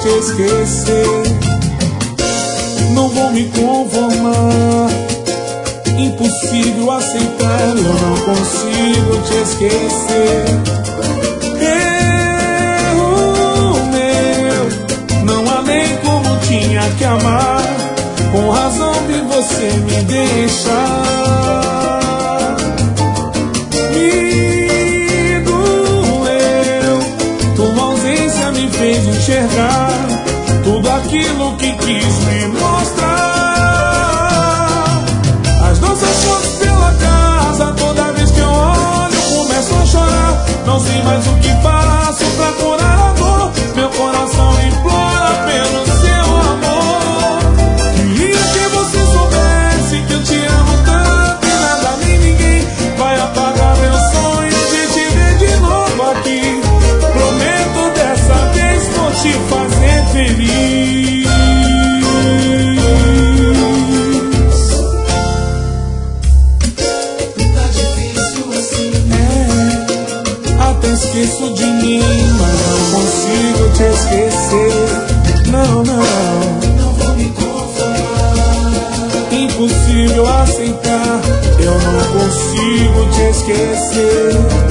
te esquecer. Não vou me conformar, impossível aceitar, eu não consigo te esquecer. Erro meu, não amei como tinha que amar, com razão de você me deixar. Me doeu, tua ausência me fez enxergar tudo aquilo que quis me mostrar. As nossas fotos pela casa, toda vez que eu olho começo a chorar. Não sei mais o que faço pra curar a dor, meu coração implora pelo seu amor. Queria que você soubesse que eu te amo tanto, e nada nem ninguém vai apagar meu sonho de te ver de novo aqui. Prometo dessa vez vou te fazer feliz. Tá difícil assim. Até esqueço de mim, mas não consigo te esquecer. Não, não, Não vou me conformar, impossível aceitar, eu não consigo te esquecer.